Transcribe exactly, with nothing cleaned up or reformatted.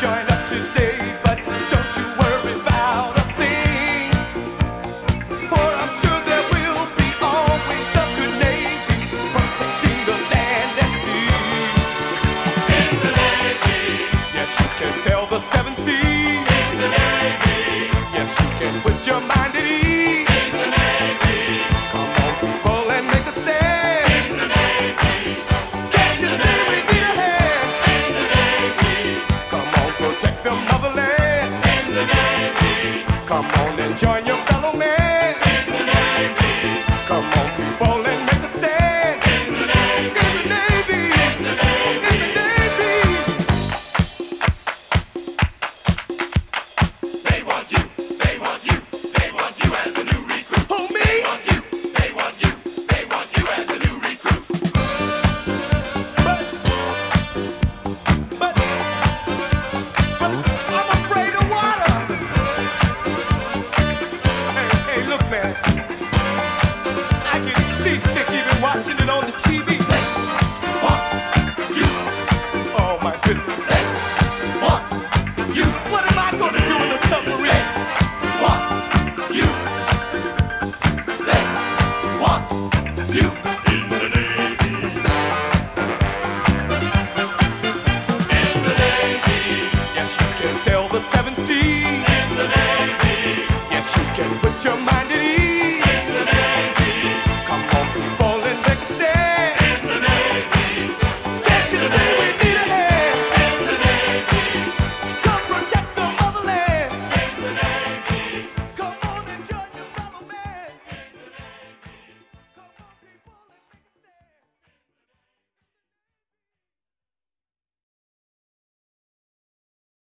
join up today, but don't you worry about a thing. For I'm sure there will be always the good Navy protecting the land and sea. In the Navy. Yes, you can sail the seven seas. In the Navy. Yes, you can put your mind at ease. In the Navy. Come on, people, and make a stand. In the Navy. Can't you see we need a hand? In the Navy. Come on, protect the motherland. In the Navy. Come on and join your fellow man. In the Navy. Come on, people, and make a stand. In the Navy. In the Navy. In the Navy. In the Navy. They want you. They want you. They want you as a new recruit. Who, me? They want you. They want you. They want you as a new recruit. But, but, but I'm afraid of water. Hey, hey, look, man. I get seasick even watching it on the T V. They want you. Oh, my goodness. They want you. What am I gonna do in a submarine? Want you. They want you. In the Navy. In the Navy. Yes, you can sail the seven seas. In the Navy. Yes, you can put your mind at ease.